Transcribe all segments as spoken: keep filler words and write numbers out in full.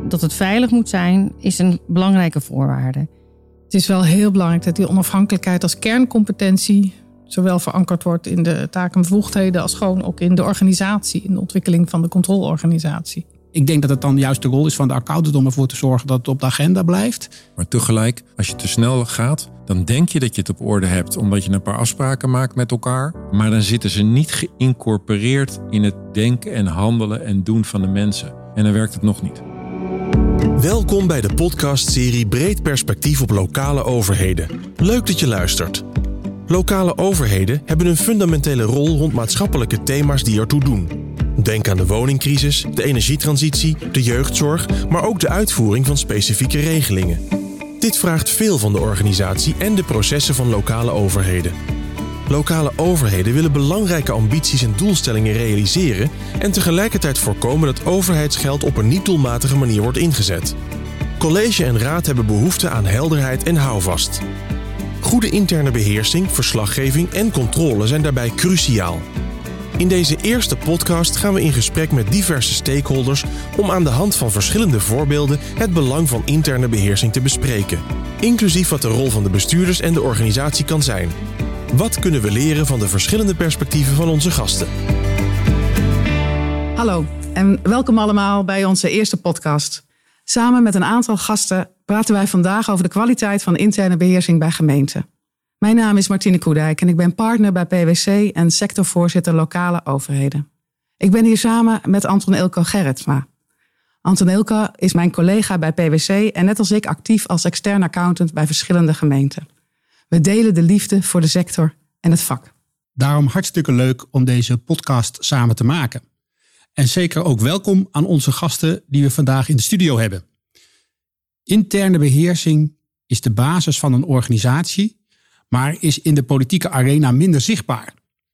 dat het veilig moet zijn, is een belangrijke voorwaarde. Het is wel heel belangrijk dat die onafhankelijkheid als kerncompetentie zowel verankerd wordt in de taken en bevoegdheden als gewoon ook in de organisatie, in de ontwikkeling van de controleorganisatie. Ik denk dat het dan juist de rol is van de accountant om ervoor te zorgen dat het op de agenda blijft. Maar tegelijk, als je te snel gaat, dan denk je dat je het op orde hebt omdat je een paar afspraken maakt met elkaar. Maar dan zitten ze niet geïncorporeerd in het denken en handelen en doen van de mensen. En dan werkt het nog niet. Welkom bij de podcastserie Breed Perspectief op lokale overheden. Leuk dat je luistert. Lokale overheden hebben een fundamentele rol rond maatschappelijke thema's die ertoe doen. Denk aan de woningcrisis, de energietransitie, de jeugdzorg, maar ook de uitvoering van specifieke regelingen. Dit vraagt veel van de organisatie en de processen van lokale overheden. Lokale overheden willen belangrijke ambities en doelstellingen realiseren en tegelijkertijd voorkomen dat overheidsgeld op een niet doelmatige manier wordt ingezet. College en raad hebben behoefte aan helderheid en houvast. Goede interne beheersing, verslaggeving en controle zijn daarbij cruciaal. In deze eerste podcast gaan we in gesprek met diverse stakeholders om aan de hand van verschillende voorbeelden het belang van interne beheersing te bespreken, inclusief wat de rol van de bestuurders en de organisatie kan zijn. Wat kunnen we leren van de verschillende perspectieven van onze gasten? Hallo en welkom allemaal bij onze eerste podcast. Samen met een aantal gasten praten wij vandaag over de kwaliteit van interne beheersing bij gemeenten. Mijn naam is Martine Koedijk en ik ben partner bij P W C en sectorvoorzitter lokale overheden. Ik ben hier samen met Anton Ilko Gerritsma. Anton Ilko is mijn collega bij P W C en net als ik actief als extern accountant bij verschillende gemeenten. We delen de liefde voor de sector en het vak. Daarom hartstikke leuk om deze podcast samen te maken. En zeker ook welkom aan onze gasten die we vandaag in de studio hebben. Interne beheersing is de basis van een organisatie, maar is in de politieke arena minder zichtbaar.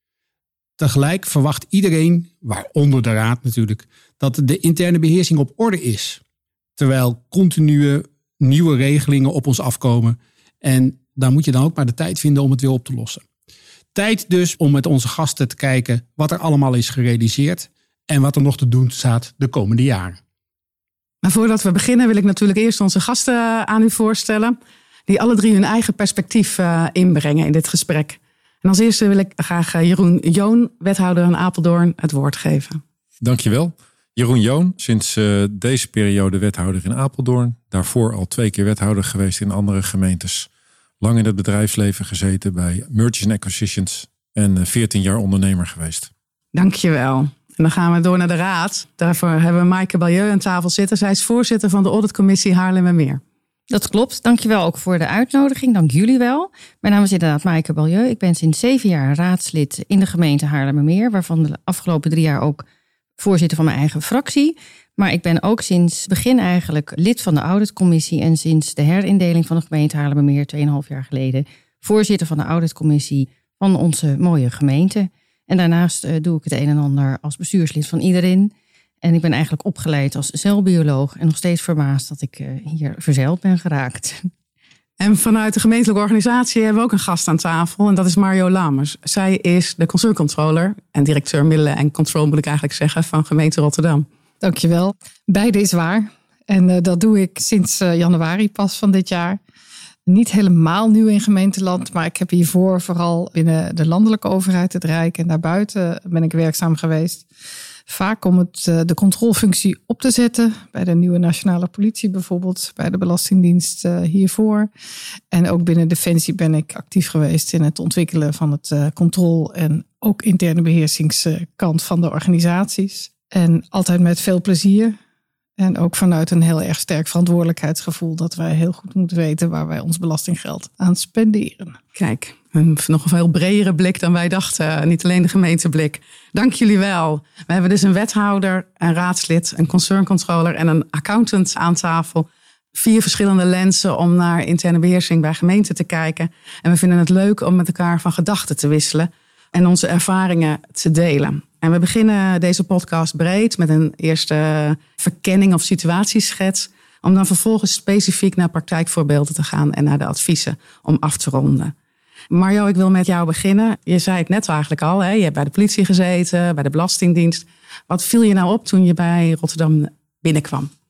Tegelijk verwacht iedereen, waaronder de raad natuurlijk, dat de interne beheersing op orde is. Terwijl continue nieuwe regelingen op ons afkomen. En daar moet je dan ook maar de tijd vinden om het weer op te lossen. Tijd dus om met onze gasten te kijken wat er allemaal is gerealiseerd en wat er nog te doen staat de komende jaren. Maar voordat we beginnen wil ik natuurlijk eerst onze gasten aan u voorstellen, die alle drie hun eigen perspectief uh, inbrengen in dit gesprek. En als eerste wil ik graag uh, Jeroen Joon, wethouder in Apeldoorn, het woord geven. Dankjewel. Jeroen Joon, sinds uh, deze periode wethouder in Apeldoorn. Daarvoor al twee keer wethouder geweest in andere gemeentes. Lang in het bedrijfsleven gezeten bij Mergers and Acquisitions en uh, veertien jaar ondernemer geweest. Dankjewel. En dan gaan we door naar de raad. Daarvoor hebben we Maaike Ballieu aan tafel zitten. Zij is voorzitter van de auditcommissie Haarlemmermeer. Dat klopt. Dankjewel ook voor de uitnodiging. Dank jullie wel. Mijn naam is inderdaad Maaike Ballieu. Ik ben sinds zeven jaar raadslid in de gemeente Haarlemmermeer, waarvan de afgelopen drie jaar ook voorzitter van mijn eigen fractie. Maar ik ben ook sinds begin eigenlijk lid van de auditcommissie en sinds de herindeling van de gemeente Haarlemmermeer tweeënhalf jaar geleden voorzitter van de auditcommissie van onze mooie gemeente. En daarnaast uh, doe ik het een en ander als bestuurslid van iedereen. En ik ben eigenlijk opgeleid als celbioloog en nog steeds verbaasd dat ik uh, hier verzeild ben geraakt. En vanuit de gemeentelijke organisatie hebben we ook een gast aan tafel. En dat is Mario Lamers. Zij is de concerncontroller en directeur middelen en control moet ik eigenlijk zeggen van gemeente Rotterdam. Dankjewel. Beide is waar. En uh, dat doe ik sinds uh, januari pas van dit jaar. Niet helemaal nieuw in gemeenteland, maar ik heb hiervoor vooral binnen de landelijke overheid, het Rijk en daarbuiten ben ik werkzaam geweest. Vaak om het, de controlefunctie op te zetten. Bij de nieuwe nationale politie bijvoorbeeld. Bij de Belastingdienst hiervoor. En ook binnen Defensie ben ik actief geweest in het ontwikkelen van het controle- en ook interne beheersingskant van de organisaties. En altijd met veel plezier. En ook vanuit een heel erg sterk verantwoordelijkheidsgevoel dat wij heel goed moeten weten waar wij ons belastinggeld aan spenderen. Kijk, een, nog een veel bredere blik dan wij dachten. Niet alleen de gemeenteblik. Dank jullie wel. We hebben dus een wethouder, een raadslid, een concerncontroller en een accountant aan tafel. Vier verschillende lenzen om naar interne beheersing bij gemeenten te kijken. En we vinden het leuk om met elkaar van gedachten te wisselen en onze ervaringen te delen. En we beginnen deze podcast breed met een eerste verkenning of situatieschets, om dan vervolgens specifiek naar praktijkvoorbeelden te gaan en naar de adviezen om af te ronden. Mario, ik wil met jou beginnen. Je zei het net eigenlijk al, hè? Je hebt bij de politie gezeten, bij de Belastingdienst. Wat viel je nou op toen je bij Rotterdam binnenkwam?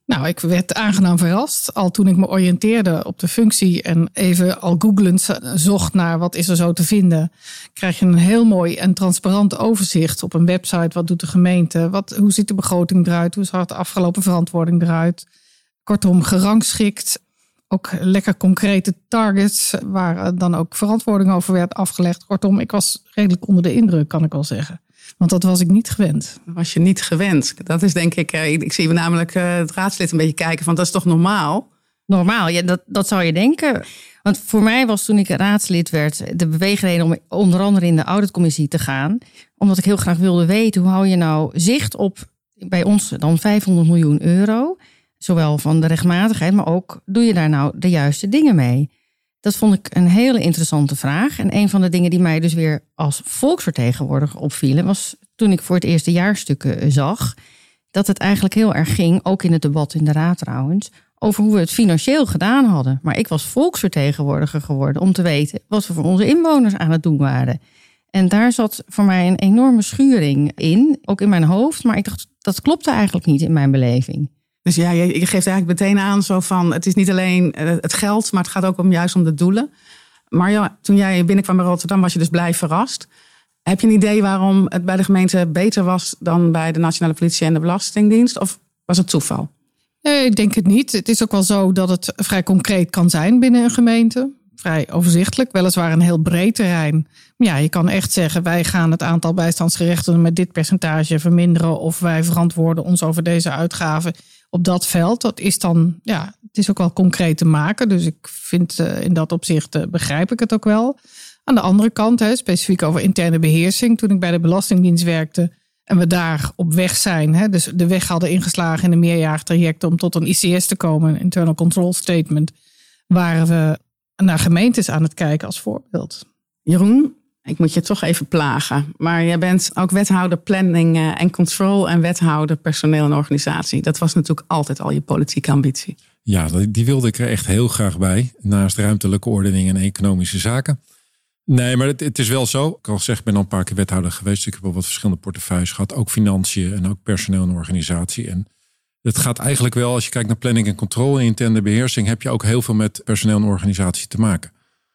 Nou, ik werd aangenaam verrast. Al toen ik me oriënteerde op de functie en even al googlend zocht naar wat is er zo te vinden, krijg je een heel mooi en transparant overzicht op een website. Wat doet de gemeente? Wat, hoe ziet de begroting eruit? Hoe zag de afgelopen verantwoording eruit? Kortom, gerangschikt. Ook lekker concrete targets waar dan ook verantwoording over werd afgelegd. Kortom, ik was redelijk onder de indruk, kan ik wel zeggen. Want dat was ik niet gewend. Dat was je niet gewend. Dat is denk ik, ik zie namelijk het raadslid een beetje kijken van dat is toch normaal? Normaal, ja, dat, dat zou je denken. Want voor mij was toen ik raadslid werd de beweegreden om onder andere in de auditcommissie te gaan. Omdat ik heel graag wilde weten hoe hou je nou zicht op bij ons dan vijfhonderd miljoen euro. Zowel van de rechtmatigheid, maar ook doe je daar nou de juiste dingen mee? Dat vond ik een hele interessante vraag. En een van de dingen die mij dus weer als volksvertegenwoordiger opvielen, was toen ik voor het eerst de jaarstukken zag, dat het eigenlijk heel erg ging, ook in het debat in de raad trouwens, over hoe we het financieel gedaan hadden. Maar ik was volksvertegenwoordiger geworden om te weten wat we voor onze inwoners aan het doen waren. En daar zat voor mij een enorme schuring in, ook in mijn hoofd. Maar ik dacht, dat klopte eigenlijk niet in mijn beleving. Dus ja, je, je geeft eigenlijk meteen aan zo van, het is niet alleen het geld, maar het gaat ook om juist om de doelen. Maar ja, toen jij binnenkwam bij Rotterdam was je dus blij verrast. Heb je een idee waarom het bij de gemeente beter was dan bij de Nationale Politie en de Belastingdienst? Of was het toeval? Nee, ik denk het niet. Het is ook wel zo dat het vrij concreet kan zijn binnen een gemeente. Vrij overzichtelijk, weliswaar een heel breed terrein. Maar ja, je kan echt zeggen, wij gaan het aantal bijstandsgerechtigden met dit percentage verminderen, of wij verantwoorden ons over deze uitgaven op dat veld. Dat is dan, ja, het is ook wel concreet te maken. Dus ik vind uh, in dat opzicht uh, begrijp ik het ook wel. Aan de andere kant, hè, specifiek over interne beheersing. Toen ik bij de Belastingdienst werkte en we daar op weg zijn, hè, dus de weg hadden ingeslagen in een meerjarig traject om tot een I C S te komen, een Internal Control Statement, waren we naar gemeentes aan het kijken als voorbeeld. Jeroen, ik moet je toch even plagen. Maar jij bent ook wethouder planning en control en wethouder personeel en organisatie. Dat was natuurlijk altijd al je politieke ambitie. Ja, die wilde ik er echt heel graag bij. Naast ruimtelijke ordening en economische zaken. Nee, maar het, het is wel zo. Ik al zeg, ik ben al een paar keer wethouder geweest. Ik heb al wat verschillende portefeuilles gehad. Ook financiën en ook personeel en organisatie. En het gaat eigenlijk wel, als je kijkt naar planning en controle en interne beheersing, heb je ook heel veel met personeel en organisatie te maken.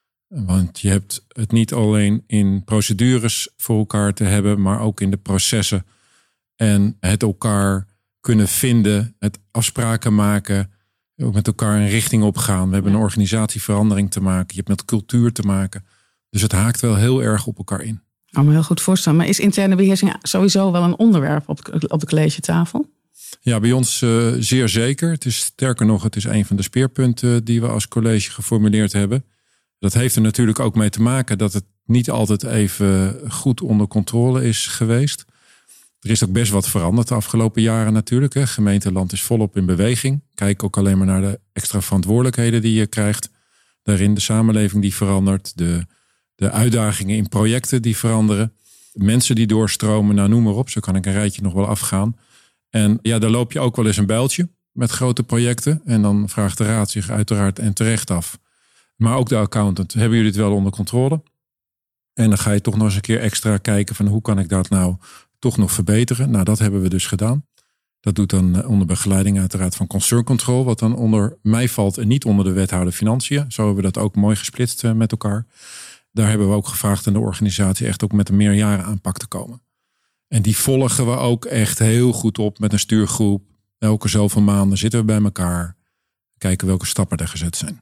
Want je hebt het niet alleen in procedures voor elkaar te hebben, maar ook in de processen. En het elkaar kunnen vinden, het afspraken maken, ook met elkaar een richting op gaan. We hebben een organisatieverandering te maken. Je hebt met cultuur te maken. Dus het haakt wel heel erg op elkaar in. Ik kan me heel goed voorstellen. Maar is interne beheersing sowieso wel een onderwerp op, op de collegetafel? Ja, bij ons uh, zeer zeker. Het is sterker nog, het is een van de speerpunten die we als college geformuleerd hebben. Dat heeft er natuurlijk ook mee te maken dat het niet altijd even goed onder controle is geweest. Er is ook best wat veranderd de afgelopen jaren natuurlijk. Hè. Gemeenteland is volop in beweging. Kijk ook alleen maar naar de extra verantwoordelijkheden die je krijgt. Daarin de samenleving die verandert. De, de uitdagingen in projecten die veranderen. Mensen die doorstromen, nou noem maar op. Zo kan ik een rijtje nog wel afgaan. En ja, daar loop je ook wel eens een bijltje met grote projecten. En dan vraagt de raad zich uiteraard en terecht af. Maar ook de accountant, hebben jullie het wel onder controle? En dan ga je toch nog eens een keer extra kijken van hoe kan ik dat nou toch nog verbeteren? Nou, dat hebben we dus gedaan. Dat doet dan onder begeleiding uiteraard van concern control, wat dan onder mij valt en niet onder de wethouder financiën. Zo hebben we dat ook mooi gesplitst met elkaar. Daar hebben we ook gevraagd aan de organisatie echt ook met een meerjaren aanpak te komen. En die volgen we ook echt heel goed op met een stuurgroep. Elke zoveel maanden zitten we bij elkaar. Kijken welke stappen er gezet zijn.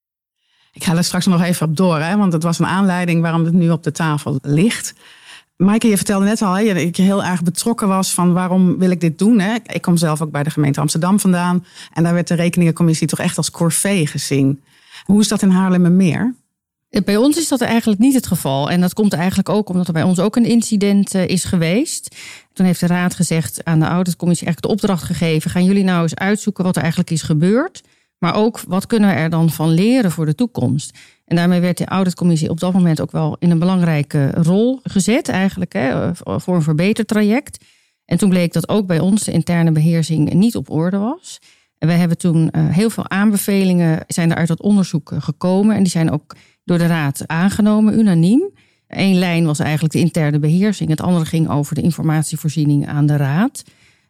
Ik ga er straks nog even op door, hè, want het was een aanleiding waarom het nu op de tafel ligt. Maaike, je vertelde net al hè, dat je heel erg betrokken was van waarom wil ik dit doen. Hè? Ik kom zelf ook bij de gemeente Amsterdam vandaan. En daar werd de rekeningencommissie toch echt als corvée gezien. Hoe is dat in Haarlemmermeer? Bij ons is dat eigenlijk niet het geval. En dat komt eigenlijk ook omdat er bij ons ook een incident is geweest. Toen heeft de raad gezegd aan de auditcommissie eigenlijk de opdracht gegeven. Gaan jullie nou eens uitzoeken wat er eigenlijk is gebeurd. Maar ook wat kunnen we er dan van leren voor de toekomst. En daarmee werd de auditcommissie op dat moment ook wel in een belangrijke rol gezet. Eigenlijk hè, voor een verbetertraject. En toen bleek dat ook bij ons de interne beheersing niet op orde was. En wij hebben toen uh, heel veel aanbevelingen zijn er uit dat onderzoek gekomen. En die zijn ook door de raad aangenomen, unaniem. Eén lijn was eigenlijk de interne beheersing. Het andere ging over de informatievoorziening aan de raad.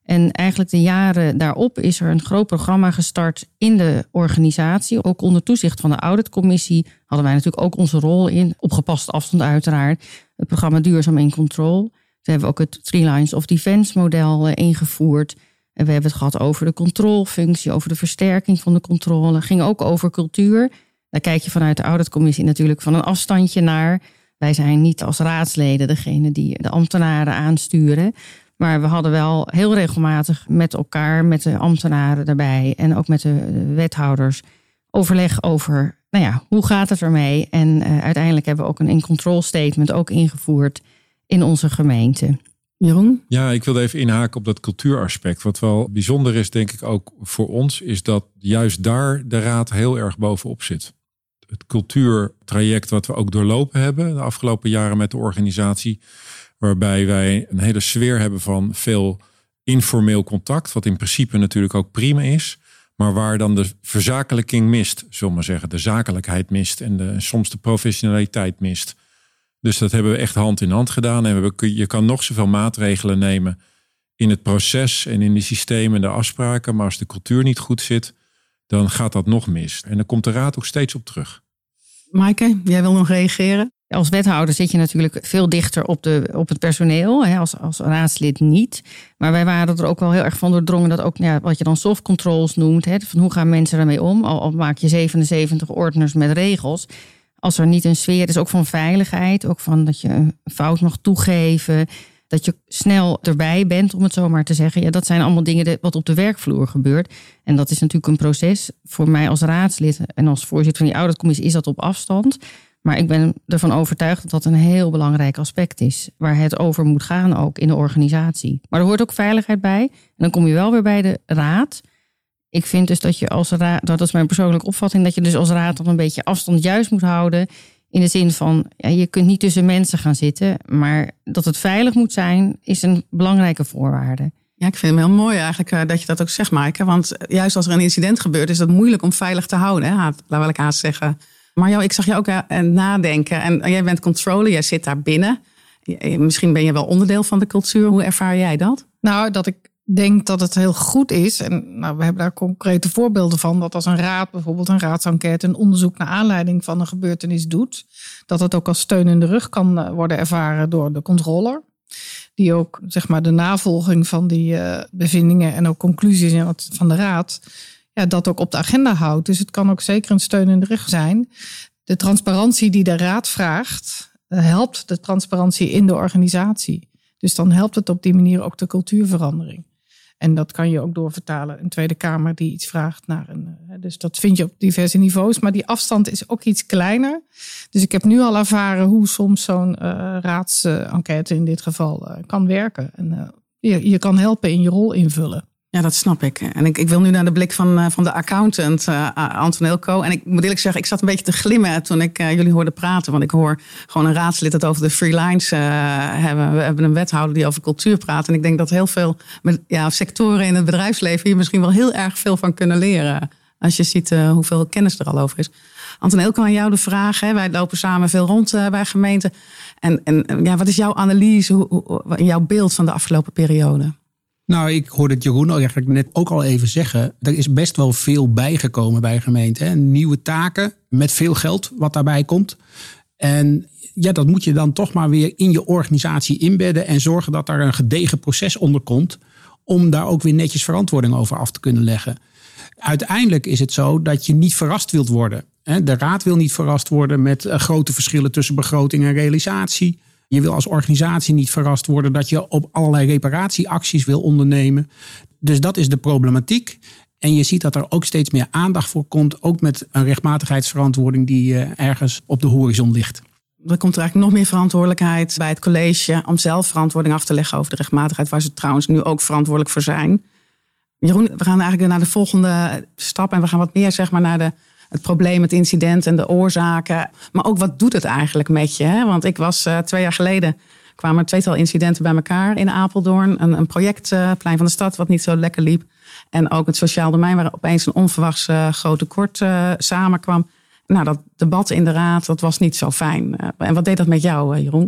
En eigenlijk de jaren daarop is er een groot programma gestart in de organisatie. Ook onder toezicht van de auditcommissie hadden wij natuurlijk ook onze rol in. Op gepaste afstand uiteraard. Het programma Duurzaam in Control. Toen hebben we ook het Three Lines of Defense model ingevoerd. En we hebben het gehad over de controlefunctie, over de versterking van de controle. Het ging ook over cultuur. Daar kijk je vanuit de auditcommissie natuurlijk van een afstandje naar. Wij zijn niet als raadsleden degene die de ambtenaren aansturen. Maar we hadden wel heel regelmatig met elkaar, met de ambtenaren daarbij en ook met de wethouders overleg over, nou ja, hoe gaat het ermee? En uh, uiteindelijk hebben we ook een in-control statement ook ingevoerd in onze gemeente. Jeroen? Ja, ik wilde even inhaken op dat cultuuraspect. Wat wel bijzonder is, denk ik ook voor ons, is dat juist daar de raad heel erg bovenop zit. Het cultuurtraject wat we ook doorlopen hebben de afgelopen jaren met de organisatie, waarbij wij een hele sfeer hebben van veel informeel contact, wat in principe natuurlijk ook prima is, maar waar dan de verzakelijking mist, zullen we maar zeggen. De zakelijkheid mist en de, soms de professionaliteit mist. Dus dat hebben we echt hand in hand gedaan. En we, je kan nog zoveel maatregelen nemen in het proces en in de systemen en de afspraken, maar als de cultuur niet goed zit, dan gaat dat nog mis. En dan komt de raad ook steeds op terug. Maaike, jij wil nog reageren? Als wethouder zit je natuurlijk veel dichter op, de, op het personeel, hè, als, als raadslid niet. Maar wij waren er ook wel heel erg van doordrongen dat ook ja, wat je dan soft controls noemt. Hè, van hoe gaan mensen ermee om? Al, al maak je zevenenzeventig ordners met regels. Als er niet een sfeer is, ook van veiligheid, ook van dat je een fout mag toegeven, dat je snel erbij bent, om het zo maar te zeggen. Ja, dat zijn allemaal dingen wat op de werkvloer gebeurt. En dat is natuurlijk een proces. Voor mij als raadslid en als voorzitter van die auditcommissie is dat op afstand. Maar ik ben ervan overtuigd dat dat een heel belangrijk aspect is. Waar het over moet gaan ook in de organisatie. Maar er hoort ook veiligheid bij. En dan kom je wel weer bij de raad. Ik vind dus dat je als raad, dat is mijn persoonlijke opvatting, dat je dus als raad dan een beetje afstand juist moet houden. In de zin van, ja, je kunt niet tussen mensen gaan zitten. Maar dat het veilig moet zijn, is een belangrijke voorwaarde. Ja, ik vind het heel mooi eigenlijk uh, dat je dat ook zegt, Maaike. Want juist als er een incident gebeurt, is dat moeilijk om veilig te houden. Hè? Laat wel ik haast zeggen. Maar jou, ik zag je ook uh, nadenken. En jij bent controller, jij zit daar binnen. Misschien ben je wel onderdeel van de cultuur. Hoe ervaar jij dat? Nou, dat ik denk dat het heel goed is. En nou, we hebben daar concrete voorbeelden van. Dat als een raad bijvoorbeeld een raadsenquête, een onderzoek naar aanleiding van een gebeurtenis doet. Dat het ook als steun in de rug kan worden ervaren door de controller. Die ook zeg maar de navolging van die uh, bevindingen en ook conclusies van de raad, ja, dat ook op de agenda houdt. Dus het kan ook zeker een steun in de rug zijn. De transparantie die de raad vraagt, uh, helpt de transparantie in de organisatie. Dus dan helpt het op die manier ook de cultuurverandering. En dat kan je ook doorvertalen. Een Tweede Kamer die iets vraagt naar een. Dus dat vind je op diverse niveaus. Maar die afstand is ook iets kleiner. Dus ik heb nu al ervaren hoe soms zo'n uh, raadsenquête in dit geval uh, kan werken. En uh, je, je kan helpen in je rol invullen. Ja, dat snap ik. En ik, ik wil nu naar de blik van, uh, van de accountant, uh, Anton Elko. En ik moet eerlijk zeggen, ik zat een beetje te glimmen toen ik uh, jullie hoorde praten. Want ik hoor gewoon een raadslid het over de Three Lines uh, hebben. We hebben een wethouder die over cultuur praat. En ik denk dat heel veel met, ja, sectoren in het bedrijfsleven hier misschien wel heel erg veel van kunnen leren. Als je ziet uh, hoeveel kennis er al over is. Anton Elko, aan jou de vraag. Hè? Wij lopen samen veel rond uh, bij gemeenten. En, en ja, wat is jouw analyse, hoe, hoe, jouw beeld van de afgelopen periode? Nou, ik hoorde het Jeroen eigenlijk net ook al even zeggen. Er is best wel veel bijgekomen bij gemeenten. Hè? Nieuwe taken met veel geld wat daarbij komt. En ja, dat moet je dan toch maar weer in je organisatie inbedden. En zorgen dat daar een gedegen proces onder komt. Om daar ook weer netjes verantwoording over af te kunnen leggen. Uiteindelijk is het zo dat je niet verrast wilt worden. De raad wil niet verrast worden met grote verschillen tussen begroting en realisatie. Je wil als organisatie niet verrast worden dat je op allerlei reparatieacties wil ondernemen. Dus dat is de problematiek. En je ziet dat er ook steeds meer aandacht voor komt. Ook met een rechtmatigheidsverantwoording die ergens op de horizon ligt. Er komt er eigenlijk nog meer verantwoordelijkheid bij het college om zelf verantwoording af te leggen over de rechtmatigheid, waar ze trouwens nu ook verantwoordelijk voor zijn. Jeroen, we gaan eigenlijk naar de volgende stap en we gaan wat meer zeg maar naar de het probleem, het incident en de oorzaken. Maar ook wat doet het eigenlijk met je? Hè? Want ik was uh, twee jaar geleden, kwamen er tweetal incidenten bij elkaar in Apeldoorn. Een, een project, uh, Plein van de Stad, wat niet zo lekker liep. En ook het sociaal domein, waar opeens een onverwachts uh, groot tekort uh, samenkwam. Nou, dat debat in de raad, dat was niet zo fijn. Uh, en wat deed dat met jou, uh, Jeroen?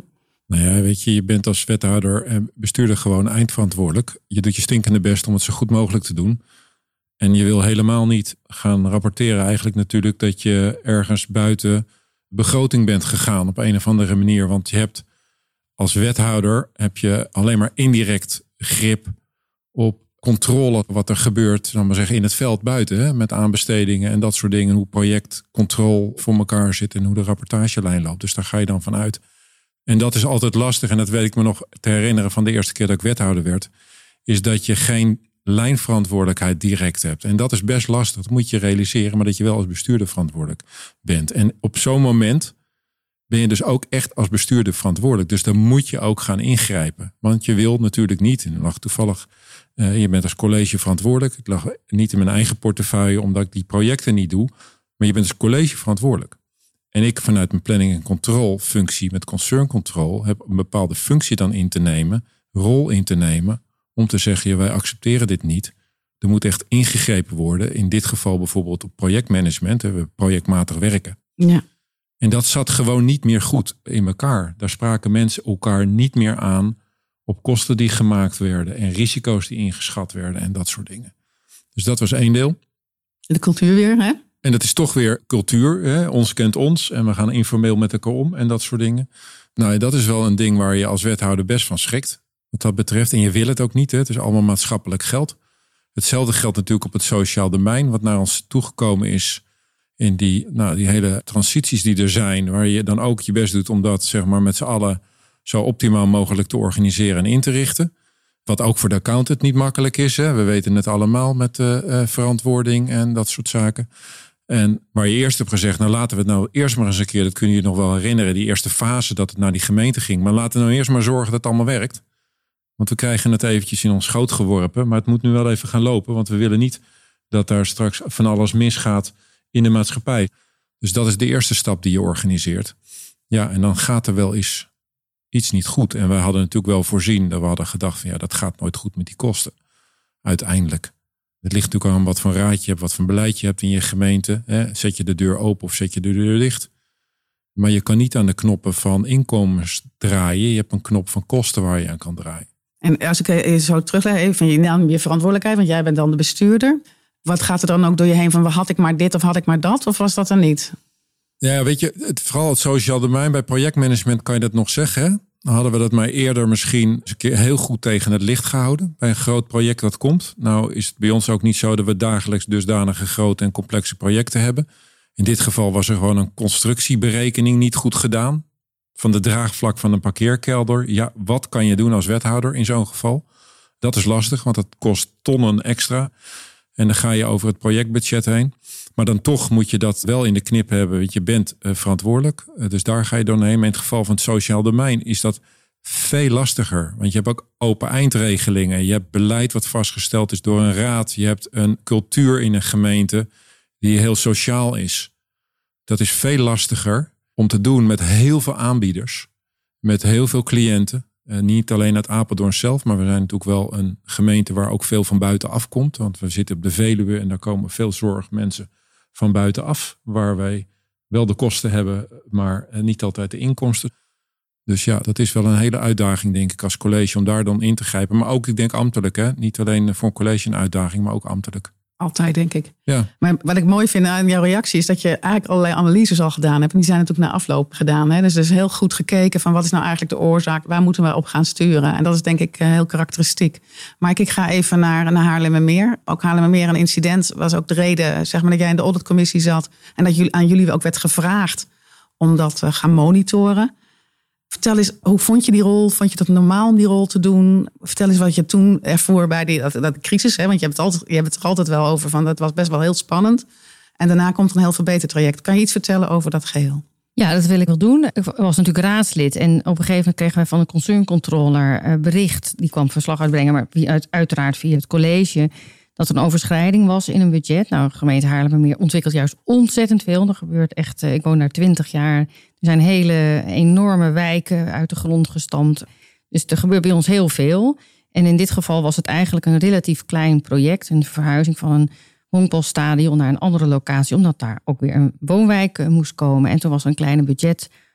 Nou ja, weet je, je bent als wethouder en bestuurder gewoon eindverantwoordelijk. Je doet je stinkende best om het zo goed mogelijk te doen. En je wil helemaal niet gaan rapporteren eigenlijk natuurlijk dat je ergens buiten begroting bent gegaan op een of andere manier. Want je hebt als wethouder heb je alleen maar indirect grip op controle wat er gebeurt, zal maar zeggen, in het veld buiten. Hè, met aanbestedingen en dat soort dingen. Hoe projectcontrole voor elkaar zit en hoe de rapportagelijn loopt. Dus daar ga je dan van uit. En dat is altijd lastig. En dat weet ik me nog te herinneren van de eerste keer dat ik wethouder werd. Is dat je geen lijnverantwoordelijkheid direct hebt. En dat is best lastig. Dat moet je realiseren. Maar dat je wel als bestuurder verantwoordelijk bent. En op zo'n moment ben je dus ook echt als bestuurder verantwoordelijk. Dus dan moet je ook gaan ingrijpen. Want je wil natuurlijk niet. En het lag toevallig. Uh, je bent als college verantwoordelijk. Het lag niet in mijn eigen portefeuille. Omdat ik die projecten niet doe. Maar je bent als college verantwoordelijk. En ik vanuit mijn planning- en controlfunctie met concern control heb een bepaalde functie dan in te nemen, rol in te nemen, om te zeggen, ja, wij accepteren dit niet. Er moet echt ingegrepen worden. In dit geval bijvoorbeeld op projectmanagement, we projectmatig werken. Ja. En dat zat gewoon niet meer goed in elkaar. Daar spraken mensen elkaar niet meer aan op kosten die gemaakt werden en risico's die ingeschat werden en dat soort dingen. Dus dat was één deel. De cultuur weer, hè? En dat is toch weer cultuur. Hè? Ons kent ons en we gaan informeel met elkaar om en dat soort dingen. Nou, dat is wel een ding waar je als wethouder best van schrikt. Wat dat betreft. En je wil het ook niet. Hè? Het is allemaal maatschappelijk geld. Hetzelfde geldt natuurlijk op het sociaal domein. Wat naar ons toegekomen is in die, nou, die hele transities die er zijn. Waar je dan ook je best doet om dat zeg maar, met z'n allen zo optimaal mogelijk te organiseren en in te richten. Wat ook voor de accountant niet makkelijk is. Hè? We weten het allemaal met uh, uh, verantwoording en dat soort zaken. En waar je eerst hebt gezegd, nou laten we het nou eerst maar eens een keer, dat kun je je nog wel herinneren, die eerste fase dat het naar die gemeente ging. Maar laten we nou eerst maar zorgen dat het allemaal werkt. Want we krijgen het eventjes in ons schoot geworpen. Maar het moet nu wel even gaan lopen. Want we willen niet dat daar straks van alles misgaat in de maatschappij. Dus dat is de eerste stap die je organiseert. Ja, en dan gaat er wel eens iets niet goed. En we hadden natuurlijk wel voorzien dat we hadden gedacht van ja, dat gaat nooit goed met die kosten. Uiteindelijk. Het ligt natuurlijk aan wat voor raad je hebt, wat voor beleid je hebt in je gemeente. Hè. Zet je de deur open of zet je de deur dicht? Maar je kan niet aan de knoppen van inkomens draaien. Je hebt een knop van kosten waar je aan kan draaien. En als ik zo terugleg, even je naam, je verantwoordelijkheid, want jij bent dan de bestuurder. Wat gaat er dan ook door je heen van had ik maar dit of had ik maar dat? Of was dat er niet? Ja, weet je, het, vooral het sociaal domein bij projectmanagement kan je dat nog zeggen. Hè? Dan hadden we dat maar eerder misschien eens een keer heel goed tegen het licht gehouden. Bij een groot project dat komt. Nou is het bij ons ook niet zo dat we dagelijks dusdanige grote en complexe projecten hebben. In dit geval was er gewoon een constructieberekening niet goed gedaan. Van de draagvlak van een parkeerkelder. Ja, wat kan je doen als wethouder in zo'n geval? Dat is lastig, want het kost tonnen extra. En dan ga je over het projectbudget heen. Maar dan toch moet je dat wel in de knip hebben. Want je bent uh, verantwoordelijk. Uh, dus daar ga je doorheen. Maar in het geval van het sociaal domein is dat veel lastiger. Want je hebt ook open eindregelingen. Je hebt beleid wat vastgesteld is door een raad. Je hebt een cultuur in een gemeente die heel sociaal is. Dat is veel lastiger om te doen met heel veel aanbieders. Met heel veel cliënten. Uh, niet alleen uit Apeldoorn zelf, maar we zijn natuurlijk wel een gemeente waar ook veel van buitenaf komt. Want we zitten op de Veluwe en daar komen veel zorgmensen van buitenaf. Waar wij wel de kosten hebben, maar niet altijd de inkomsten. Dus ja, dat is wel een hele uitdaging, denk ik, als college om daar dan in te grijpen. Maar ook, ik denk, ambtelijk. Hè? Niet alleen voor een college een uitdaging, maar ook ambtelijk. Altijd, denk ik. Ja. Maar wat ik mooi vind aan jouw reactie is dat je eigenlijk allerlei analyses al gedaan hebt. En die zijn natuurlijk na afloop gedaan. Hè? Dus er is heel goed gekeken van wat is nou eigenlijk de oorzaak? Waar moeten we op gaan sturen? En dat is denk ik heel karakteristiek. Maar ik, ik ga even naar, naar Haarlemmermeer. Ook Haarlemmermeer een incident was ook de reden zeg maar, dat jij in de auditcommissie zat. En dat jullie, aan jullie ook werd gevraagd om dat te gaan monitoren. Vertel eens, hoe vond je die rol? Vond je dat normaal om die rol te doen? Vertel eens wat je toen ervoor bij die dat, dat crisis. Hè? Want je hebt, het altijd, je hebt het er altijd wel over van dat was best wel heel spannend. En daarna komt er een heel verbetertraject. Kan je iets vertellen over dat geheel? Ja, dat wil ik wel doen. Ik was natuurlijk raadslid. En op een gegeven moment kregen wij van de concerncontroller bericht. Die kwam verslag uitbrengen, maar uit, uiteraard via het college. Dat er een overschrijding was in een budget. Nou, de gemeente Haarlemmermeer ontwikkelt juist ontzettend veel. Er gebeurt echt, ik woon daar twintig jaar. Er zijn hele enorme wijken uit de grond gestampt. Dus er gebeurt bij ons heel veel. En in dit geval was het eigenlijk een relatief klein project. Een verhuizing van een honkbalstadion naar een andere locatie. Omdat daar ook weer een woonwijk moest komen. En toen was er een kleine budget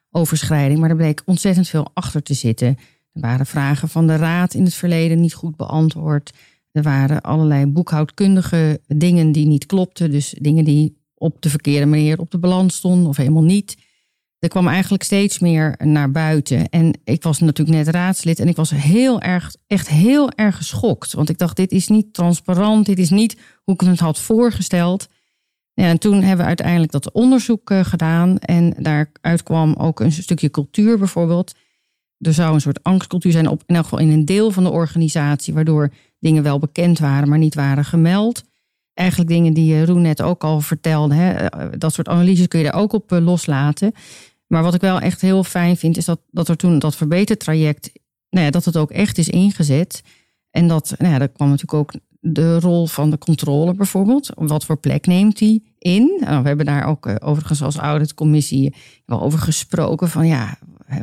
overschrijding. Maar er bleek ontzettend veel achter te zitten. Er waren vragen van de raad in het verleden niet goed beantwoord. Er waren allerlei boekhoudkundige dingen die niet klopten. Dus dingen die op de verkeerde manier op de balans stonden of helemaal niet. Er kwam eigenlijk steeds meer naar buiten. En ik was natuurlijk net raadslid en ik was heel erg, echt heel erg geschokt. Want ik dacht, dit is niet transparant, dit is niet hoe ik het had voorgesteld. Ja, en toen hebben we uiteindelijk dat onderzoek uh, gedaan. En daaruit kwam ook een stukje cultuur bijvoorbeeld. Er zou een soort angstcultuur zijn, op, in elk geval in een deel van de organisatie, waardoor dingen wel bekend waren, maar niet waren gemeld. Eigenlijk dingen die Roen net ook al vertelde. Hè, dat soort analyses kun je daar ook op uh, loslaten. Maar wat ik wel echt heel fijn vind, is dat, dat er toen dat verbetertraject, nou ja, dat het ook echt is ingezet. En dat, nou ja, daar kwam natuurlijk ook de rol van de controle bijvoorbeeld. Wat voor plek neemt die in? Nou, we hebben daar ook uh, overigens als auditcommissie wel over gesproken. Van ja,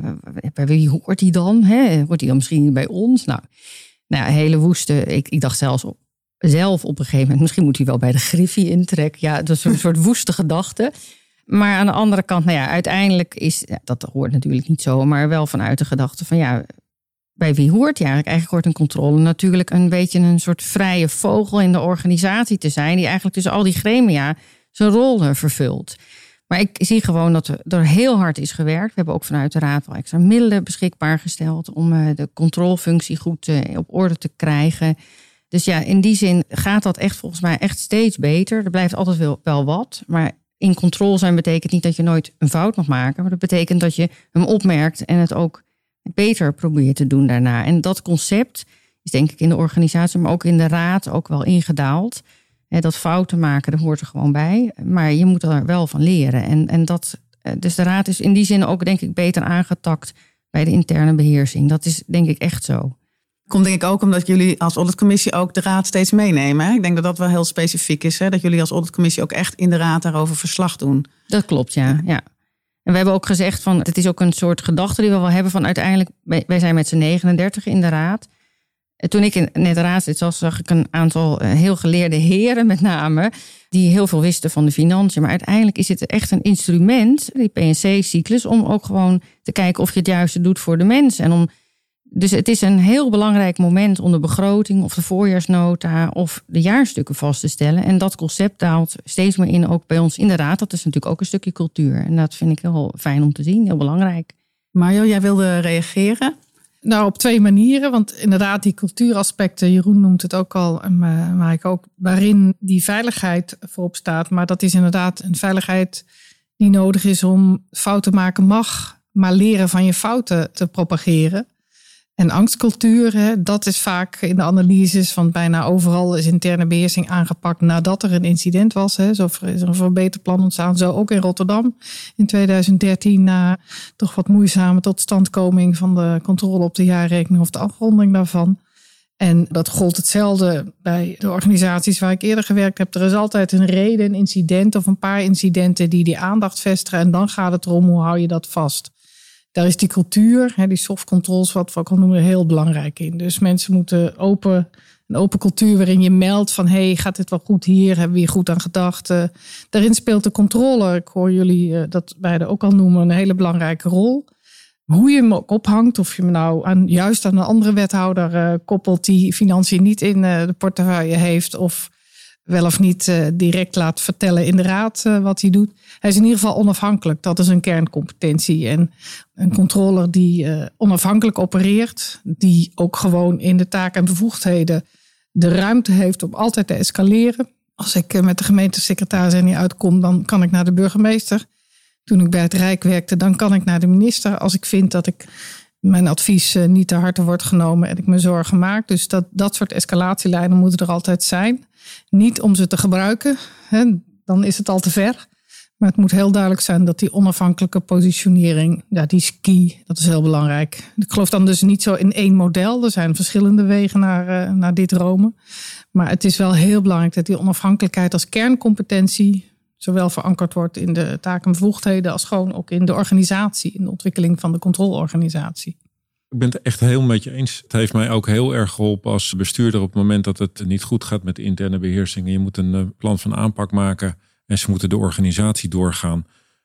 bij wie hoort die dan? Hè? Hoort die dan misschien niet bij ons? Nou, nou hele woeste. Ik, ik dacht zelfs op, zelf op een gegeven moment, misschien moet hij wel bij de Griffie intrekken. Ja, dat is een soort woeste gedachte. Maar aan de andere kant, nou ja, uiteindelijk is, ja, dat hoort natuurlijk niet zo, maar wel vanuit de gedachte van ja, bij wie hoort hij eigenlijk? Eigenlijk hoort een controle natuurlijk een beetje een soort vrije vogel in de organisatie te zijn, die eigenlijk tussen al die gremia zijn rol vervult. Maar ik zie gewoon dat er heel hard is gewerkt. We hebben ook vanuit de raad wel extra middelen beschikbaar gesteld om de controlefunctie goed op orde te krijgen. Dus ja, in die zin gaat dat echt volgens mij echt steeds beter. Er blijft altijd wel, wel wat, maar in controle zijn betekent niet dat je nooit een fout mag maken. Maar dat betekent dat je hem opmerkt en het ook beter probeert te doen daarna. En dat concept is denk ik in de organisatie, maar ook in de raad ook wel ingedaald. Dat fouten maken, dat hoort er gewoon bij. Maar je moet er wel van leren. En, en dat, dus de raad is in die zin ook denk ik beter aangetakt bij de interne beheersing. Dat is denk ik echt zo. Komt denk ik ook omdat jullie als auditcommissie ook de raad steeds meenemen. Hè? Ik denk dat dat wel heel specifiek is. Hè? Dat jullie als auditcommissie ook echt in de raad daarover verslag doen. Dat klopt, ja. ja. En we hebben ook gezegd van, het is ook een soort gedachte die we wel hebben van uiteindelijk, wij zijn met z'n negenendertig in de raad. Toen ik in net raadslid was, zag ik een aantal heel geleerde heren met name, die heel veel wisten van de financiën. Maar uiteindelijk is het echt een instrument, die P en C-cyclus, om ook gewoon te kijken of je het juiste doet voor de mens. En om, dus het is een heel belangrijk moment om de begroting of de voorjaarsnota of de jaarstukken vast te stellen. En dat concept daalt steeds meer in, ook bij ons in de raad. Dat is natuurlijk ook een stukje cultuur. En dat vind ik heel fijn om te zien, heel belangrijk. Mario, jij wilde reageren? Nou, op twee manieren. Want inderdaad, die cultuuraspecten, Jeroen noemt het ook al, maar ik ook, waarin die veiligheid voorop staat. Maar dat is inderdaad een veiligheid die nodig is om fouten maken mag, maar leren van je fouten te propageren. En angstcultuur, hè, dat is vaak in de analyses van bijna overal is interne beheersing aangepakt nadat er een incident was. Hè. Zo is er een verbeterplan ontstaan. Zo ook in Rotterdam in tweeduizend dertien na toch wat moeizame totstandkoming van de controle op de jaarrekening of de afronding daarvan. En dat gold hetzelfde bij de organisaties waar ik eerder gewerkt heb. Er is altijd een reden, een incident of een paar incidenten die die aandacht vestigen. En dan gaat het erom, hoe hou je dat vast? Daar is die cultuur, die soft controls, wat we ook al noemen, heel belangrijk in. Dus mensen moeten open, een open cultuur waarin je meldt van, hey, gaat dit wel goed hier? Hebben we hier goed aan gedacht? Uh, daarin speelt de controle, ik hoor jullie uh, dat beide ook al noemen, een hele belangrijke rol. Hoe je hem ook ophangt, of je hem nou aan, juist aan een andere wethouder uh, koppelt die financiën niet in uh, de portefeuille heeft, of wel of niet uh, direct laat vertellen in de raad uh, wat hij doet. Hij is in ieder geval onafhankelijk. Dat is een kerncompetentie. En een controller die uh, onafhankelijk opereert, die ook gewoon in de taken en bevoegdheden de ruimte heeft om altijd te escaleren. Als ik uh, met de gemeentesecretaris er niet uitkom, dan kan ik naar de burgemeester. Toen ik bij het Rijk werkte, dan kan ik naar de minister. Als ik vind dat ik mijn advies uh, niet te harte wordt genomen en ik me zorgen maak. Dus dat, dat soort escalatielijnen moeten er altijd zijn. Niet om ze te gebruiken, hè, dan is het al te ver. Maar het moet heel duidelijk zijn dat die onafhankelijke positionering, ja, die is key, dat is heel belangrijk. Ik geloof dan dus niet zo in één model. Er zijn verschillende wegen naar, uh, naar dit Rome. Maar het is wel heel belangrijk dat die onafhankelijkheid als kerncompetentie zowel verankerd wordt in de taken en bevoegdheden als gewoon ook in de organisatie, in de ontwikkeling van de controleorganisatie. Ik ben het echt heel met je eens. Het heeft mij ook heel erg geholpen als bestuurder op het moment dat het niet goed gaat met de interne beheersing. En je moet een plan van aanpak maken en ze moeten de organisatie doorgaan.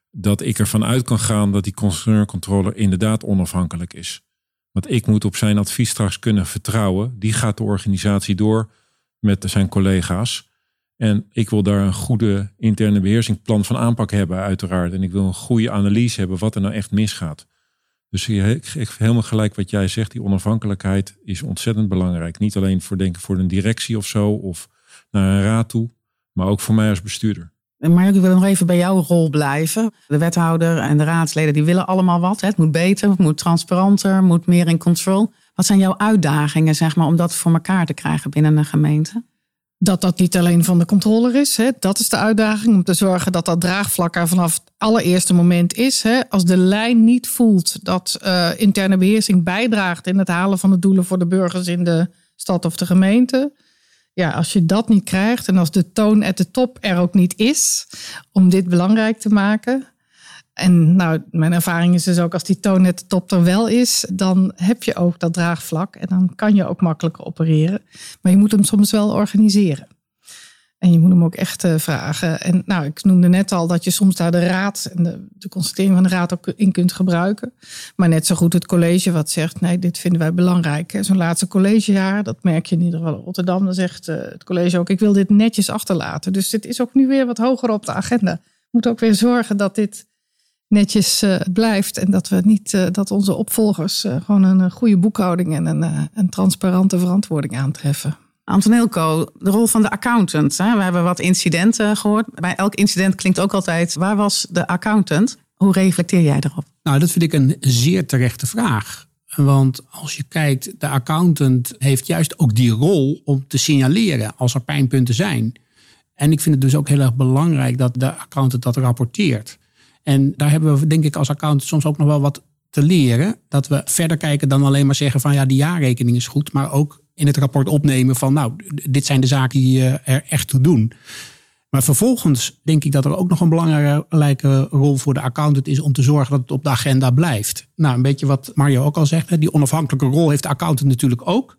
dat ik ervan uit kan gaan dat die concerncontroller inderdaad onafhankelijk is. Want ik moet op zijn advies straks kunnen vertrouwen. Die gaat de organisatie door met zijn collega's. En ik wil daar een goede interne beheersingsplan van aanpak hebben uiteraard. En ik wil een goede analyse hebben wat er nou echt misgaat. Dus ik geef helemaal gelijk wat jij zegt. Die onafhankelijkheid is ontzettend belangrijk. Niet alleen voor, denken, voor een directie of zo of naar een raad toe. Maar ook voor mij als bestuurder. Maar ik wil nog even bij jouw rol blijven. De wethouder en de raadsleden die willen allemaal wat. Hè? Het moet beter, het moet transparanter, het moet meer in control. Wat zijn jouw uitdagingen zeg maar, om dat voor elkaar te krijgen binnen een gemeente? Dat dat niet alleen van de controller is. Hè. Dat is de uitdaging om te zorgen dat dat draagvlak er vanaf het allereerste moment is. Hè. Als de lijn niet voelt dat uh, interne beheersing bijdraagt in het halen van de doelen voor de burgers in de stad of de gemeente. Ja, als je dat niet krijgt en als de toon at de top er ook niet is om dit belangrijk te maken. En nou, mijn ervaring is dus ook als die toon at de top er wel is, dan heb je ook dat draagvlak en dan kan je ook makkelijker opereren. Maar je moet hem soms wel organiseren. En je moet hem ook echt uh, vragen. En nou, ik noemde net al dat je soms daar de raad en de, de constatering van de raad ook in kunt gebruiken. Maar net zo goed het college wat zegt, nee, dit vinden wij belangrijk. Zo'n laatste collegejaar, dat merk je in ieder geval in Rotterdam. Dan zegt uh, het college ook, ik wil dit netjes achterlaten. Dus dit is ook nu weer wat hoger op de agenda. We moeten ook weer zorgen dat dit netjes uh, blijft. En dat we niet uh, dat onze opvolgers uh, gewoon een uh, goede boekhouding en een, uh, een transparante verantwoording aantreffen. Antonelco, de rol van de accountant. Hè? We hebben wat incidenten gehoord. Bij elk incident klinkt ook altijd, waar was de accountant? Hoe reflecteer jij daarop? Nou, dat vind ik een zeer terechte vraag. Want als je kijkt, de accountant heeft juist ook die rol om te signaleren als er pijnpunten zijn. En ik vind het dus ook heel erg belangrijk dat de accountant dat rapporteert. En daar hebben we denk ik als accountant soms ook nog wel wat te leren. Dat we verder kijken dan alleen maar zeggen van ja, die jaarrekening is goed. Maar ook in het rapport opnemen van nou, dit zijn de zaken die er echt toe doen. Maar vervolgens denk ik dat er ook nog een belangrijke rol voor de accountant is om te zorgen dat het op de agenda blijft. Nou, een beetje wat Mario ook al zegt. Die onafhankelijke rol heeft de accountant natuurlijk ook.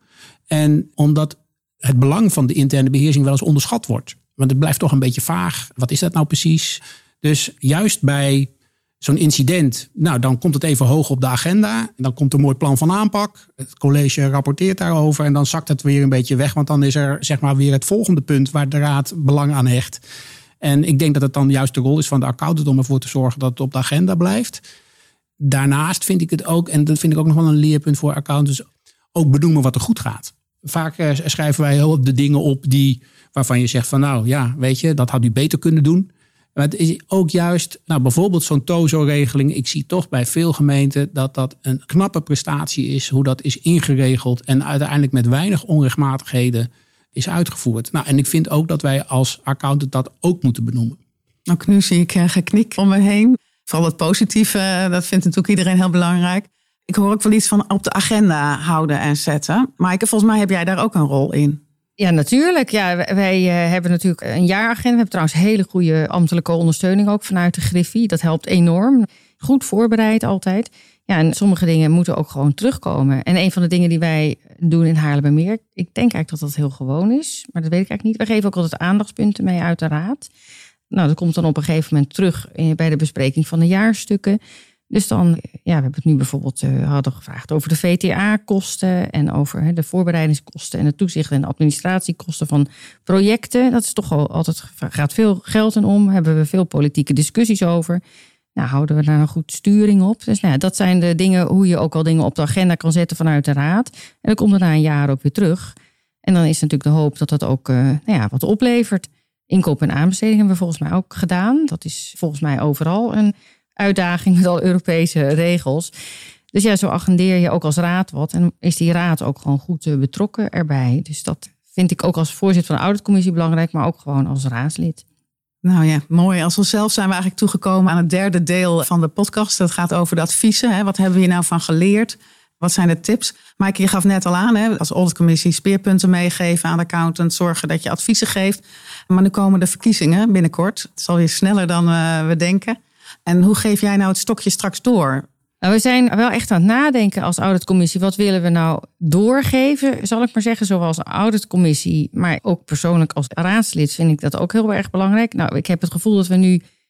En omdat het belang van de interne beheersing wel eens onderschat wordt. Want het blijft toch een beetje vaag. Wat is dat nou precies? Dus juist bij zo'n incident, nou dan komt het even hoog op de agenda. En dan komt een mooi plan van aanpak. Het college rapporteert daarover en dan zakt het weer een beetje weg. Want dan is er zeg maar weer het volgende punt waar de raad belang aan hecht. En ik denk dat het dan juist de rol is van de accountant om ervoor te zorgen dat het op de agenda blijft. Daarnaast vind ik het ook, en dat vind ik ook nog wel een leerpunt voor accountants, ook benoemen wat er goed gaat. Vaak schrijven wij heel de dingen op die, waarvan je zegt van nou ja, weet je, dat had u beter kunnen doen. Maar het is ook juist, nou bijvoorbeeld zo'n TOZO-regeling. Ik zie toch bij veel gemeenten dat dat een knappe prestatie is. Hoe dat is ingeregeld en uiteindelijk met weinig onrechtmatigheden is uitgevoerd. Nou, en ik vind ook dat wij als accountant dat ook moeten benoemen. Ook nu zie ik geknik om me heen. Vooral het positieve, dat vindt natuurlijk iedereen heel belangrijk. Ik hoor ook wel iets van op de agenda houden en zetten. Maaike, volgens mij heb jij daar ook een rol in. Ja, natuurlijk. Ja, wij uh, hebben natuurlijk een jaaragenda. We hebben trouwens hele goede ambtelijke ondersteuning ook vanuit de Griffie. Dat helpt enorm. Goed voorbereid altijd. Ja, en sommige dingen moeten ook gewoon terugkomen. En een van de dingen die wij doen in Haarlemmermeer, ik denk eigenlijk dat dat heel gewoon is, maar dat weet ik eigenlijk niet. We geven ook altijd aandachtspunten mee uit de raad. Nou, dat komt dan op een gegeven moment terug bij de bespreking van de jaarstukken. Dus dan, ja, we hebben het nu bijvoorbeeld uh, hadden gevraagd over de V T A-kosten en over he, de voorbereidingskosten en de toezicht en de administratiekosten van projecten. Dat is toch al altijd, gaat veel geld in om, hebben we veel politieke discussies over. Nou, houden we daar een goed sturing op. Dus nou ja, dat zijn de dingen, hoe je ook al dingen op de agenda kan zetten vanuit de raad. En dan komt er na een jaar ook weer terug. En dan is natuurlijk de hoop dat dat ook uh, nou ja, wat oplevert. Inkoop en aanbesteding hebben we volgens mij ook gedaan. Dat is volgens mij overal een uitdaging met al Europese regels. Dus ja, zo agendeer je ook als raad wat. En is die raad ook gewoon goed uh, betrokken erbij. Dus dat vind ik ook als voorzitter van de auditcommissie belangrijk, maar ook gewoon als raadslid. Nou ja, mooi. Als vanzelf zijn we eigenlijk toegekomen aan het derde deel van de podcast. Dat gaat over de adviezen. Hè. Wat hebben we hier nou van geleerd? Wat zijn de tips? Maaike, je gaf net al aan, hè, als auditcommissie speerpunten meegeven aan de accountant. Zorgen dat je adviezen geeft. Maar nu komen de verkiezingen binnenkort. Het zal weer sneller dan uh, we denken. En hoe geef jij nou het stokje straks door? Nou, we zijn wel echt aan het nadenken als auditcommissie. Wat willen we nou doorgeven, zal ik maar zeggen, zoals auditcommissie. Maar ook persoonlijk als raadslid vind ik dat ook heel erg belangrijk. Nou, ik heb het gevoel dat we nu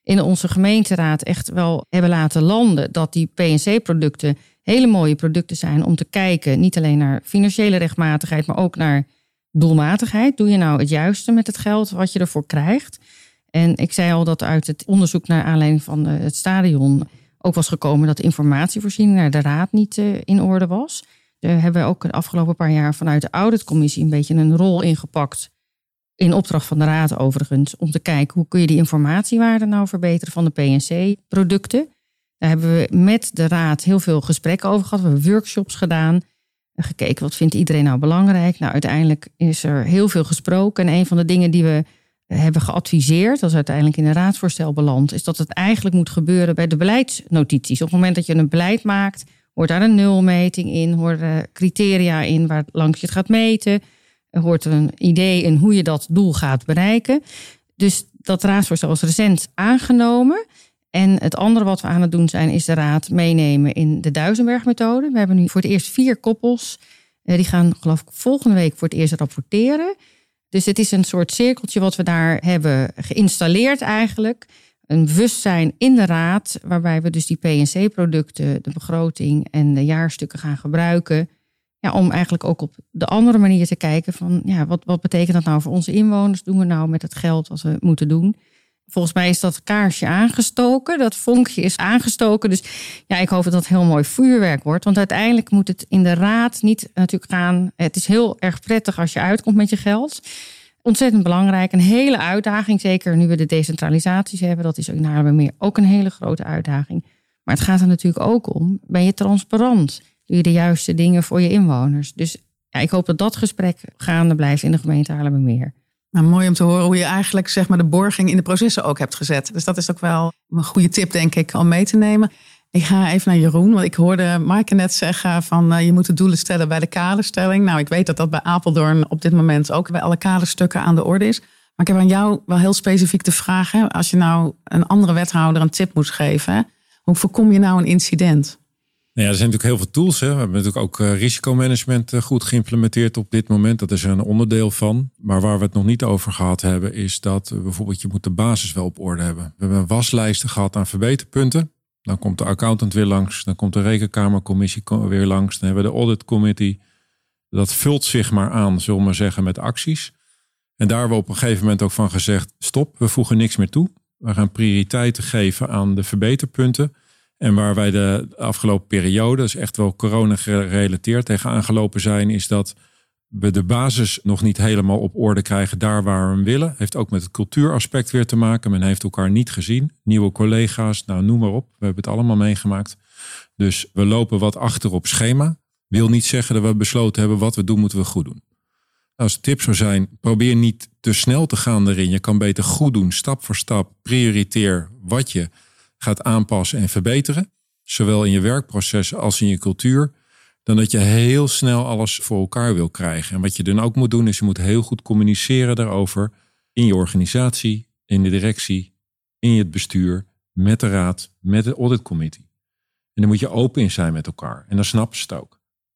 in onze gemeenteraad echt wel hebben laten landen dat die P en C-producten hele mooie producten zijn om te kijken, niet alleen naar financiële rechtmatigheid, maar ook naar doelmatigheid. Doe je nou het juiste met het geld wat je ervoor krijgt? En ik zei al dat uit het onderzoek naar aanleiding van het stadion ook was gekomen dat de informatievoorziening naar de raad niet in orde was. Daar hebben we ook de afgelopen paar jaar vanuit de auditcommissie een beetje een rol ingepakt. In opdracht van de raad overigens. Om te kijken hoe kun je die informatiewaarde nou verbeteren van de P en C-producten. Daar hebben we met de raad heel veel gesprekken over gehad. We hebben workshops gedaan. Gekeken wat vindt iedereen nou belangrijk. Nou, uiteindelijk is er heel veel gesproken. En een van de dingen die we hebben geadviseerd, dat is uiteindelijk in een raadsvoorstel beland, is dat het eigenlijk moet gebeuren bij de beleidsnotities. Op het moment dat je een beleid maakt, hoort daar een nulmeting in, hoort er criteria in waar langs je het gaat meten, er hoort er een idee in hoe je dat doel gaat bereiken. Dus dat raadsvoorstel is recent aangenomen. En het andere wat we aan het doen zijn, is de raad meenemen in de Duisenberg-methode. We hebben nu voor het eerst vier koppels. Die gaan geloof ik volgende week voor het eerst rapporteren. Dus het is een soort cirkeltje wat we daar hebben geïnstalleerd eigenlijk. Een bewustzijn in de raad, waarbij we dus die P en C-producten, de begroting en de jaarstukken gaan gebruiken. Ja, om eigenlijk ook op de andere manier te kijken van, ja, wat, wat betekent dat nou voor onze inwoners? Doen we nou met het geld wat we moeten doen? Volgens mij is dat kaarsje aangestoken. Dat vonkje is aangestoken. Dus ja, ik hoop dat dat heel mooi vuurwerk wordt. Want uiteindelijk moet het in de raad niet natuurlijk gaan. Het is heel erg prettig als je uitkomt met je geld. Ontzettend belangrijk. Een hele uitdaging. Zeker nu we de decentralisaties hebben. Dat is in Haarlemmermeer ook een hele grote uitdaging. Maar het gaat er natuurlijk ook om. Ben je transparant? Doe je de juiste dingen voor je inwoners? Dus ja, ik hoop dat dat gesprek gaande blijft in de gemeente Haarlemmermeer. Nou, mooi om te horen hoe je eigenlijk zeg maar, de borging in de processen ook hebt gezet. Dus dat is ook wel een goede tip, denk ik, om mee te nemen. Ik ga even naar Jeroen, want ik hoorde Maaike net zeggen van uh, je moet de doelen stellen bij de kaderstelling. Nou, ik weet dat dat bij Apeldoorn op dit moment ook bij alle kaderstukken aan de orde is. Maar ik heb aan jou wel heel specifiek de vraag, hè, als je nou een andere wethouder een tip moet geven, hè, hoe voorkom je nou een incident? Nou ja, er zijn natuurlijk heel veel tools. Hè. We hebben natuurlijk ook uh, risicomanagement uh, goed geïmplementeerd op dit moment. Dat is er een onderdeel van. Maar waar we het nog niet over gehad hebben, is dat uh, bijvoorbeeld je moet de basis wel op orde hebben. We hebben waslijsten gehad aan verbeterpunten. Dan komt de accountant weer langs. Dan komt de rekenkamercommissie weer langs. Dan hebben we de audit committee. Dat vult zich maar aan, zullen we maar zeggen, met acties. En daar hebben we op een gegeven moment ook van gezegd, stop, we voegen niks meer toe. We gaan prioriteiten geven aan de verbeterpunten. En waar wij de afgelopen periode, dus echt wel corona gerelateerd, tegen aangelopen zijn, is dat we de basis nog niet helemaal op orde krijgen daar waar we hem willen. Heeft ook met het cultuuraspect weer te maken. Men heeft elkaar niet gezien. Nieuwe collega's, nou noem maar op. We hebben het allemaal meegemaakt. Dus we lopen wat achter op schema. Wil niet zeggen dat we besloten hebben wat we doen, moeten we goed doen. Als tip zou zijn, probeer niet te snel te gaan erin. Je kan beter goed doen, stap voor stap. Prioriteer wat je gaat aanpassen en verbeteren. Zowel in je werkproces als in je cultuur. Dan dat je heel snel alles voor elkaar wil krijgen. En wat je dan ook moet doen, is je moet heel goed communiceren daarover. In je organisatie, in de directie, in het bestuur, met de raad, met de auditcommittee. En daar moet je open in zijn met elkaar. En dan snappen ze het ook.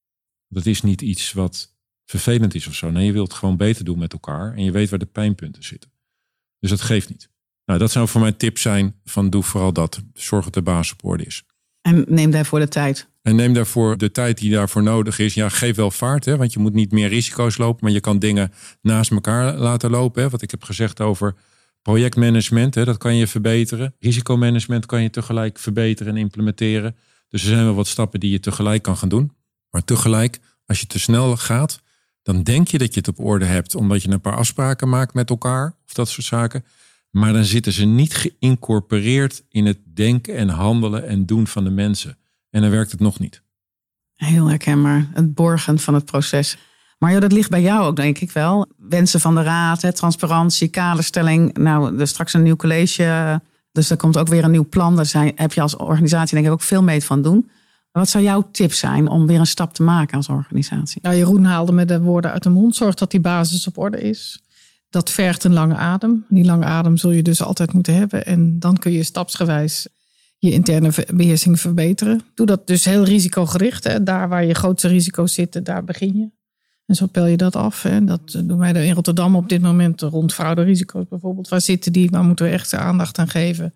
Dat is niet iets wat vervelend is of zo. Nee, je wilt het gewoon beter doen met elkaar. En je weet waar de pijnpunten zitten. Dus dat geeft niet. Nou, dat zou voor mij tip zijn van doe vooral dat. Zorg dat de basis op orde is. En neem daarvoor de tijd. En neem daarvoor de tijd die daarvoor nodig is. Ja, geef wel vaart, hè, want je moet niet meer risico's lopen. Maar je kan dingen naast elkaar laten lopen. Hè. Wat ik heb gezegd over projectmanagement, hè, dat kan je verbeteren. Risicomanagement kan je tegelijk verbeteren en implementeren. Dus er zijn wel wat stappen die je tegelijk kan gaan doen. Maar tegelijk, als je te snel gaat, dan denk je dat je het op orde hebt. Omdat je een paar afspraken maakt met elkaar. Of dat soort zaken. Maar dan zitten ze niet geïncorporeerd in het denken en handelen en doen van de mensen. En dan werkt het nog niet. Heel herkenbaar. Het borgen van het proces. Maar ja, dat ligt bij jou ook, denk ik wel. Wensen van de raad, hè, transparantie, kaderstelling. Nou, er is straks een nieuw college. Dus er komt ook weer een nieuw plan. Daar zijn, heb je als organisatie denk ik ook veel mee van doen. Wat zou jouw tip zijn om weer een stap te maken als organisatie? Nou, Jeroen haalde me de woorden uit de mond. Zorg dat die basis op orde is. Dat vergt een lange adem. Die lange adem zul je dus altijd moeten hebben. En dan kun je stapsgewijs je interne beheersing verbeteren. Doe dat dus heel risicogericht. Hè. Daar waar je grootste risico's zitten, daar begin je. En zo pel je dat af. Hè. Dat doen wij in Rotterdam op dit moment rond frauderisico's bijvoorbeeld. Waar zitten die? Waar moeten we echt aandacht aan geven?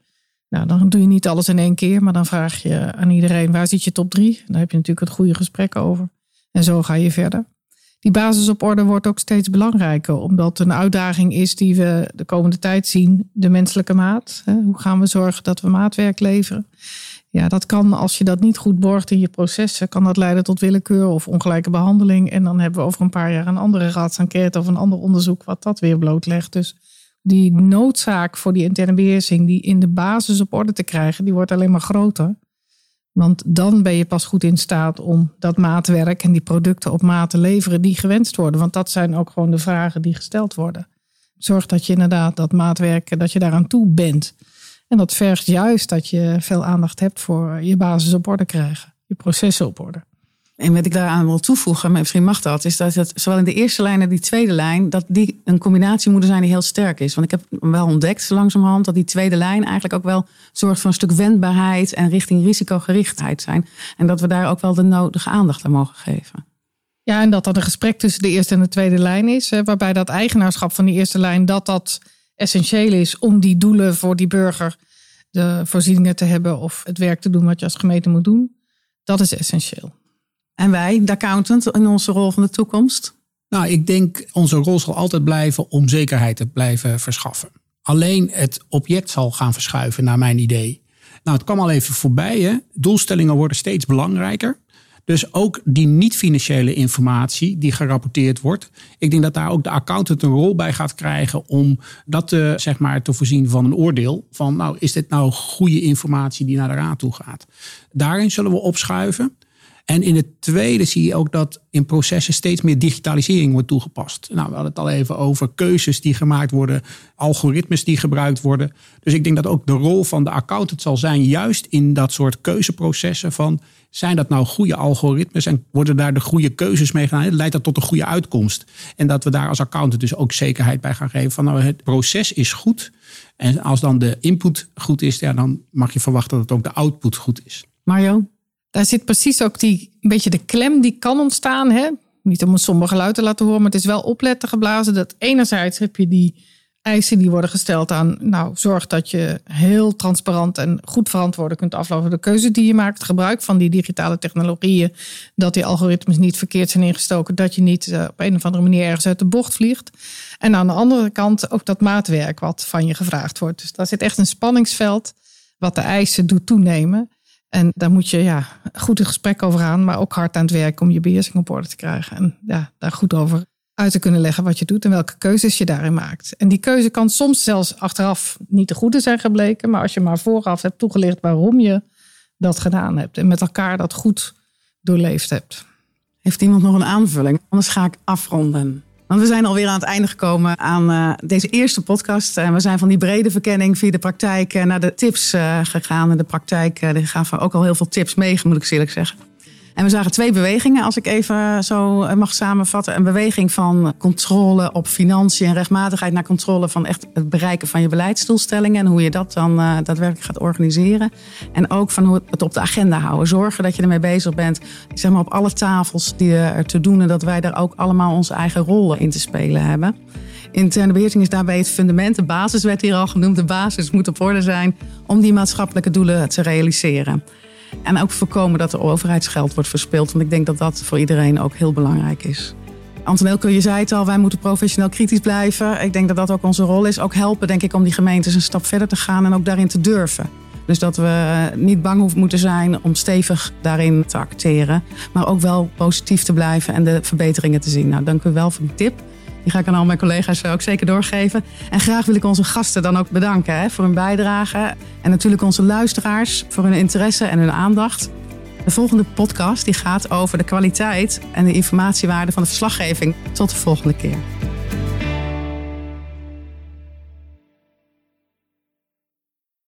Nou, dan doe je niet alles in één keer, maar dan vraag je aan iedereen, waar zit je top drie? Daar heb je natuurlijk het goede gesprek over. En zo ga je verder. Die basis op orde wordt ook steeds belangrijker, omdat een uitdaging is die we de komende tijd zien, de menselijke maat. Hoe gaan we zorgen dat we maatwerk leveren? Ja, dat kan, als je dat niet goed borgt in je processen, kan dat leiden tot willekeur of ongelijke behandeling. En dan hebben we over een paar jaar een andere raadsenquête of een ander onderzoek wat dat weer blootlegt. Dus die noodzaak voor die interne beheersing, die in de basis op orde te krijgen, die wordt alleen maar groter. Want dan ben je pas goed in staat om dat maatwerk en die producten op maat te leveren die gewenst worden. Want dat zijn ook gewoon de vragen die gesteld worden. Zorg dat je inderdaad dat maatwerk, dat je daaraan toe bent. En dat vergt juist dat je veel aandacht hebt voor je basis op orde krijgen. Je processen op orde. En wat ik daaraan wil toevoegen, maar misschien mag dat, is dat het zowel in de eerste lijn en die tweede lijn, dat die een combinatie moet zijn die heel sterk is. Want ik heb wel ontdekt langzamerhand dat die tweede lijn eigenlijk ook wel zorgt voor een stuk wendbaarheid en richting risicogerichtheid zijn. En dat we daar ook wel de nodige aandacht aan mogen geven. Ja, en dat dat een gesprek tussen de eerste en de tweede lijn is, waarbij dat eigenaarschap van die eerste lijn, dat dat essentieel is om die doelen voor die burger, de voorzieningen te hebben of het werk te doen wat je als gemeente moet doen. Dat is essentieel. En wij, de accountant, in onze rol van de toekomst? Nou, ik denk onze rol zal altijd blijven om zekerheid te blijven verschaffen. Alleen het object zal gaan verschuiven naar mijn idee. Nou, het kwam al even voorbij. Hè? Doelstellingen worden steeds belangrijker. Dus ook die niet-financiële informatie die gerapporteerd wordt. Ik denk dat daar ook de accountant een rol bij gaat krijgen om dat te, zeg maar, te voorzien van een oordeel. Van nou, is dit nou goede informatie die naar de raad toe gaat? Daarin zullen we opschuiven. En in het tweede zie je ook dat in processen steeds meer digitalisering wordt toegepast. Nou, we hadden het al even over keuzes die gemaakt worden, algoritmes die gebruikt worden. Dus ik denk dat ook de rol van de accountant zal zijn, juist in dat soort keuzeprocessen van, zijn dat nou goede algoritmes en worden daar de goede keuzes mee gedaan? Leidt dat tot een goede uitkomst? En dat we daar als accountant dus ook zekerheid bij gaan geven van, nou, het proces is goed. En als dan de input goed is, ja, dan mag je verwachten dat het ook de output goed is. Mario? Daar zit precies ook die een beetje de klem die kan ontstaan. Hè? Niet om een somber geluid te laten horen, maar het is wel opletten geblazen. Dat enerzijds heb je die eisen die worden gesteld aan, nou, zorg dat je heel transparant en goed verantwoorden kunt aflopen de keuze die je maakt. Gebruik van die digitale technologieën, dat die algoritmes niet verkeerd zijn ingestoken, dat je niet uh, op een of andere manier ergens uit de bocht vliegt. En aan de andere kant ook dat maatwerk wat van je gevraagd wordt. Dus daar zit echt een spanningsveld wat de eisen doet toenemen. En daar moet je ja, goed een gesprek over aan, maar ook hard aan het werk om je beheersing op orde te krijgen. En ja, daar goed over uit te kunnen leggen wat je doet en welke keuzes je daarin maakt. En die keuze kan soms zelfs achteraf niet de goede zijn gebleken, maar als je maar vooraf hebt toegelicht waarom je dat gedaan hebt en met elkaar dat goed doorleefd hebt. Heeft iemand nog een aanvulling? Anders ga ik afronden. Want we zijn alweer aan het einde gekomen aan uh, deze eerste podcast. En uh, we zijn van die brede verkenning via de praktijk uh, naar de tips uh, gegaan. En de praktijk uh, die gaf ook al heel veel tips mee, moet ik eerlijk zeggen. En we zagen twee bewegingen, als ik even zo mag samenvatten. Een beweging van controle op financiën en rechtmatigheid naar controle van echt het bereiken van je beleidsdoelstellingen. En hoe je dat dan uh, daadwerkelijk gaat organiseren. En ook van hoe het op de agenda houden. Zorgen dat je ermee bezig bent, zeg maar op alle tafels die er te doen. En dat wij daar ook allemaal onze eigen rollen in te spelen hebben. Interne beheersing is daarbij het fundament. De basis werd hier al genoemd. De basis moet op orde zijn om die maatschappelijke doelen te realiseren. En ook voorkomen dat er overheidsgeld wordt verspild. Want ik denk dat dat voor iedereen ook heel belangrijk is. Antonelke, je zei het al, wij moeten professioneel kritisch blijven. Ik denk dat dat ook onze rol is. Ook helpen, denk ik, om die gemeentes een stap verder te gaan en ook daarin te durven. Dus dat we niet bang hoeven moeten zijn om stevig daarin te acteren. Maar ook wel positief te blijven en de verbeteringen te zien. Nou, dank u wel voor die tip. Die ga ik aan al mijn collega's ook zeker doorgeven. En graag wil ik onze gasten dan ook bedanken hè, voor hun bijdrage. En natuurlijk onze luisteraars voor hun interesse en hun aandacht. De volgende podcast die gaat over de kwaliteit en de informatiewaarde van de verslaggeving. Tot de volgende keer.